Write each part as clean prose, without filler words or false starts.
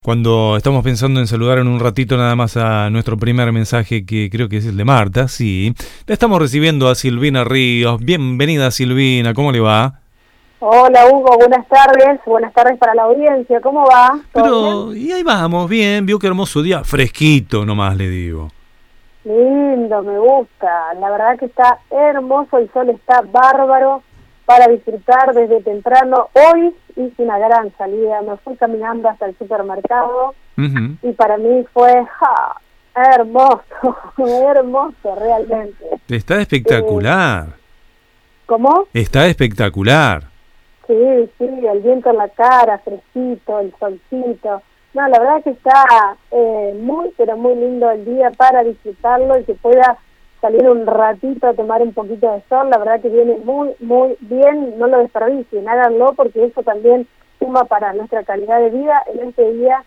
Cuando estamos pensando en saludar en un ratito nada más a nuestro primer mensaje, que creo que es el de Marta, sí. Le estamos recibiendo a Silvina Ríos. Bienvenida, Silvina, ¿cómo le va? Hola Hugo, buenas tardes para la audiencia, ¿cómo va? Pero, bien? Y ahí vamos, bien, vio qué hermoso día, fresquito nomás le digo. Lindo, me gusta, la verdad que está hermoso, el sol está bárbaro para disfrutar desde temprano. Hoy hice una gran salida, me fui caminando hasta el supermercado y para mí fue hermoso, hermoso realmente. Está espectacular. ¿Cómo? Está espectacular. Sí, el viento en la cara, fresquito, el solcito. No, la verdad que está muy, pero muy lindo el día para disfrutarlo y que pueda salir un ratito a tomar un poquito de sol. La verdad que viene muy, muy bien. No lo desperdicien, háganlo porque eso también suma para nuestra calidad de vida en este día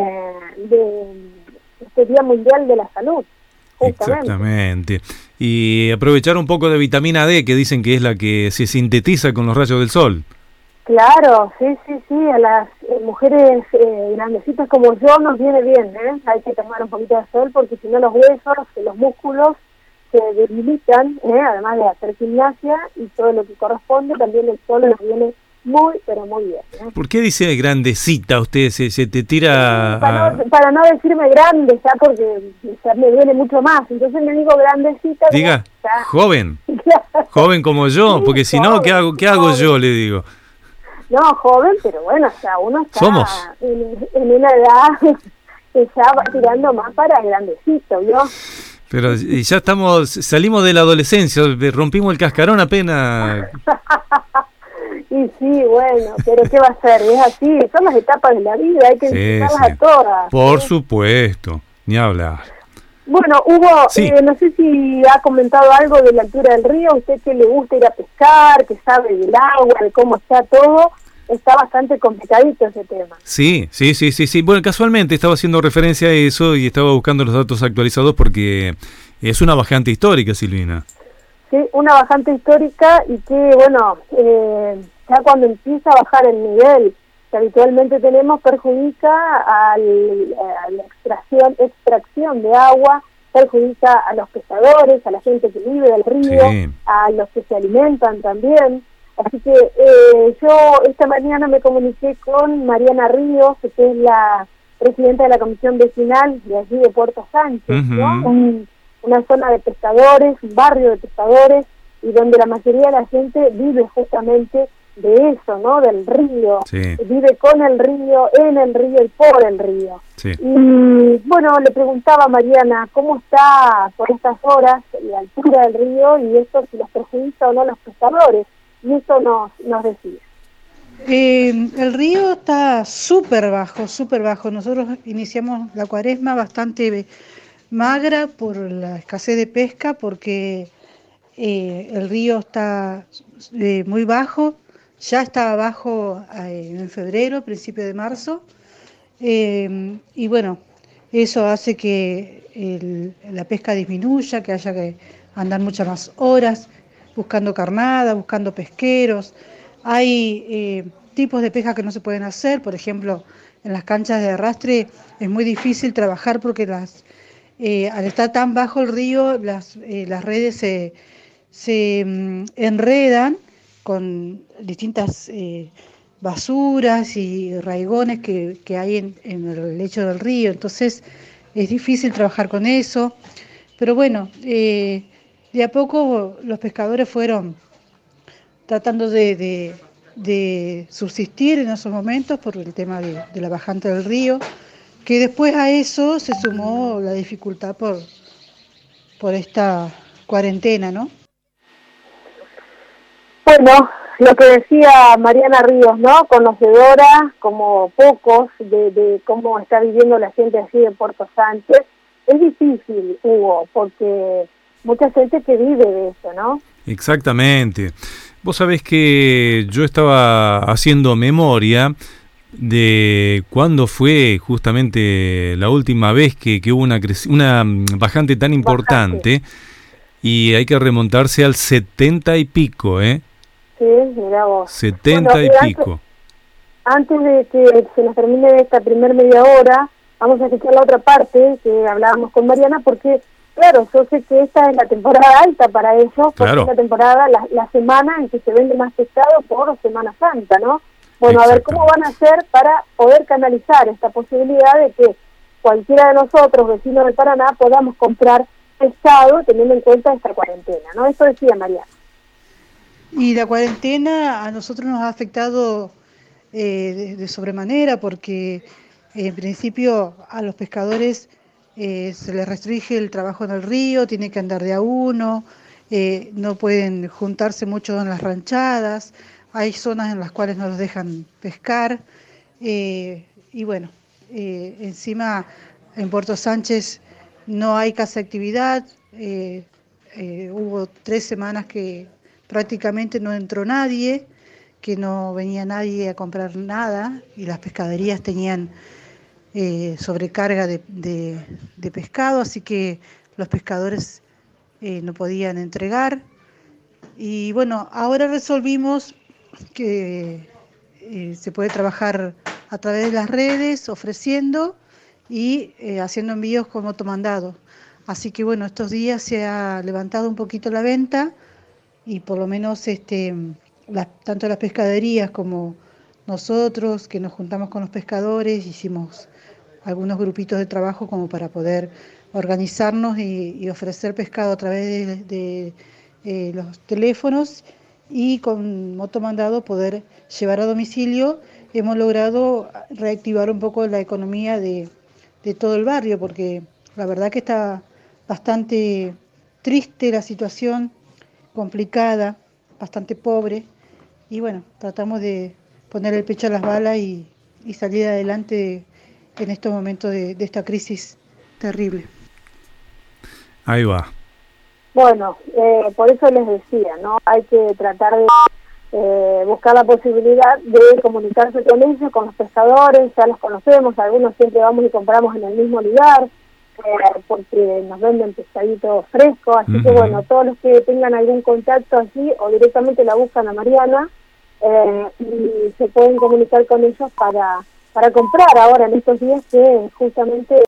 Día Mundial de la Salud. Justamente. Exactamente. Y aprovechar un poco de vitamina D, que dicen que es la que se sintetiza con los rayos del sol. Claro, sí, a las mujeres grandecitas como yo nos viene bien, hay que tomar un poquito de sol porque si no los huesos, los músculos se debilitan, además de hacer gimnasia y todo lo que corresponde, también el sol nos viene muy, pero muy bien. ¿Por qué dice grandecita usted? ¿Se te tira...? Para no decirme grande, ya porque me viene mucho más, entonces me digo grandecita. Diga, joven, joven como yo, porque si no, ¿qué hago yo, le digo? No, joven, pero bueno, o sea, uno está ¿Somos? en una edad que ya va tirando más para grandecito, ¿yo? Pero ya salimos de la adolescencia, rompimos el cascarón apenas. Y sí, bueno, pero ¿qué va a ser? Es así, son las etapas de la vida, hay que disfrutarlas a todas. Por supuesto, ni hablar. Bueno, Hugo, sí. No sé si ha comentado algo de la altura del río, usted que le gusta ir a pescar, que sabe del agua, de cómo está todo, está bastante complicadito ese tema. Sí. Bueno, casualmente estaba haciendo referencia a eso y estaba buscando los datos actualizados porque es una bajante histórica, Silvina. Sí, una bajante histórica y que, bueno, ya cuando empieza a bajar el nivel que habitualmente tenemos, perjudica a la extracción de agua, perjudica a los pescadores, a la gente que vive del río, sí, a los que se alimentan también. Así que yo esta mañana me comuniqué con Mariana Ríos, que es la presidenta de la comisión vecinal de allí de Puerto Sánchez, ¿no? Una zona de pescadores, un barrio de pescadores, y donde la mayoría de la gente vive justamente de eso, ¿no? Del río. Sí. Vive con el río, en el río y por el río. Sí. Y bueno, le preguntaba a Mariana cómo está por estas horas la altura del río y esto si los perjudica o no los pescadores. Y eso nos decía. El río está súper bajo. Nosotros iniciamos la cuaresma bastante magra por la escasez de pesca, porque el río está muy bajo. Ya estaba bajo en febrero, principio de marzo, y bueno, eso hace que la pesca disminuya, que haya que andar muchas más horas buscando carnada, buscando pesqueros. Hay tipos de pesca que no se pueden hacer, por ejemplo, en las canchas de arrastre es muy difícil trabajar porque al estar tan bajo el río, las redes se enredan con distintas basuras y raigones que hay en el lecho del río, entonces es difícil trabajar con eso, pero bueno, de a poco los pescadores fueron tratando de subsistir en esos momentos por el tema de la bajante del río, que después a eso se sumó la dificultad por esta cuarentena, ¿no? Bueno, lo que decía Mariana Ríos, ¿no? Conocedora, como pocos, de cómo está viviendo la gente así de Puerto Sánchez. Es difícil, Hugo, porque mucha gente que vive de eso, ¿no? Exactamente. Vos sabés que yo estaba haciendo memoria de cuándo fue justamente la última vez que hubo una bajante tan importante, y hay que remontarse al 70 y pico, ¿eh? Sí, mirá vos. 70 y pico. antes de que se nos termine esta primer media hora, vamos a escuchar la otra parte que hablábamos con Mariana, porque, claro, yo sé que esta es la temporada alta para ellos, porque claro, es la temporada, la semana en que se vende más pescado por Semana Santa, ¿no? Bueno, a ver cómo van a hacer para poder canalizar esta posibilidad de que cualquiera de nosotros, vecinos del Paraná, podamos comprar pescado teniendo en cuenta esta cuarentena, ¿no? Eso decía Mariana. Y la cuarentena a nosotros nos ha afectado de sobremanera porque en principio a los pescadores se les restringe el trabajo en el río, tienen que andar de a uno, no pueden juntarse mucho en las ranchadas, hay zonas en las cuales no los dejan pescar y bueno, encima en Puerto Sánchez no hay casi actividad, hubo 3 semanas que prácticamente no entró nadie, que no venía nadie a comprar nada y las pescaderías tenían sobrecarga de pescado, así que los pescadores no podían entregar. Y bueno, ahora resolvimos que se puede trabajar a través de las redes, ofreciendo y haciendo envíos con motomandado. Así que bueno, estos días se ha levantado un poquito la venta y por lo menos tanto las pescaderías como nosotros, que nos juntamos con los pescadores, hicimos algunos grupitos de trabajo como para poder organizarnos y ofrecer pescado a través de los teléfonos y con motomandado poder llevar a domicilio. Hemos logrado reactivar un poco la economía de todo el barrio, porque la verdad que está bastante triste la situación, complicada, bastante pobre, y bueno, tratamos de poner el pecho a las balas y salir adelante en estos momentos de esta crisis terrible. Ahí va. Bueno, por eso les decía, ¿no? Hay que tratar de buscar la posibilidad de comunicarse con ellos, con los pescadores, ya los conocemos, algunos siempre vamos y compramos en el mismo lugar, porque nos venden pescadito fresco, así que bueno, todos los que tengan algún contacto así, o directamente la buscan a Mariana, y se pueden comunicar con ellos para comprar ahora en estos días que justamente